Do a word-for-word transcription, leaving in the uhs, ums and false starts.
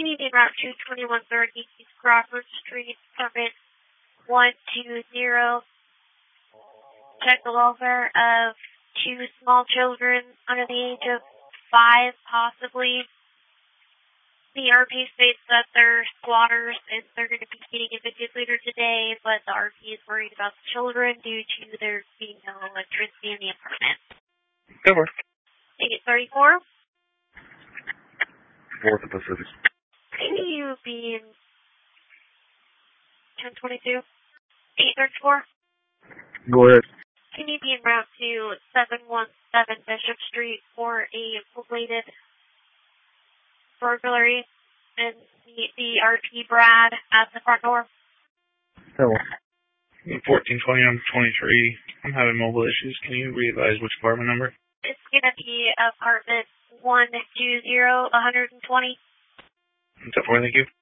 Canadian Route two twenty-one thirty, East Crawford Street, apartment one two zero. Check the welfare of two small children under the age of five, possibly. The R P states that they're squatters and they're going to be getting evicted later today, but the R P is worried about the children due to there being no electricity in the apartment. Over. Ticket thirty-four. Fourth Pacific. Can you be in ten twenty-two? eight thirty-four. Go ahead. Can you be in route to seven one seven Bishop Street for a belated burglary and meet the R P Brad at the front door? Hello. fourteen twenty, number twenty-three. I'm having mobile issues. Can you re-advise which apartment number? It's going to be apartment one two zero, one twenty. What's up for? Thank you.